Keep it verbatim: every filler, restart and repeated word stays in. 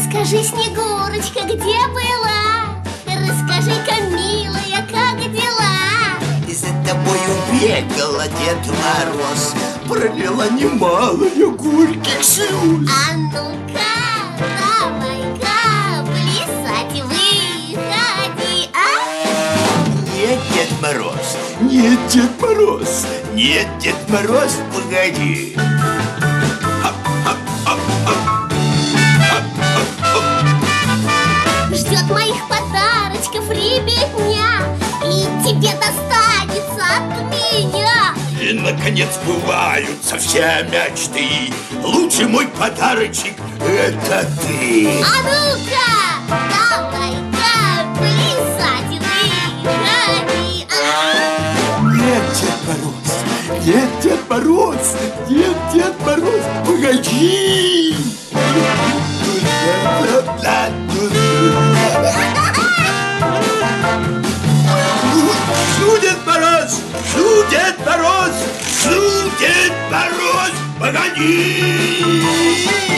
Расскажи, Снегурочка, где была? Расскажи-ка, милая, как дела? И за тобою бегала Дед Мороз, пролила немалые горьких слез. А ну-ка, давай-ка плясать выходи, а? Нет, Дед Мороз, нет, Дед Мороз, нет, Дед Мороз, погоди. Ждет моих подарочков ребятня, и тебе достанется от меня. И, наконец, сбываются все мечты. Лучший мой подарочек — это ты. А ну-ка, давай-ка плясать выходи, а? Нет, Дед Мороз, нет, Дед Мороз, нет, Дед Мороз, погоди. Жду, Дед Мороз, жду, Дед Мороз, жду, Дед Мороз, погоди.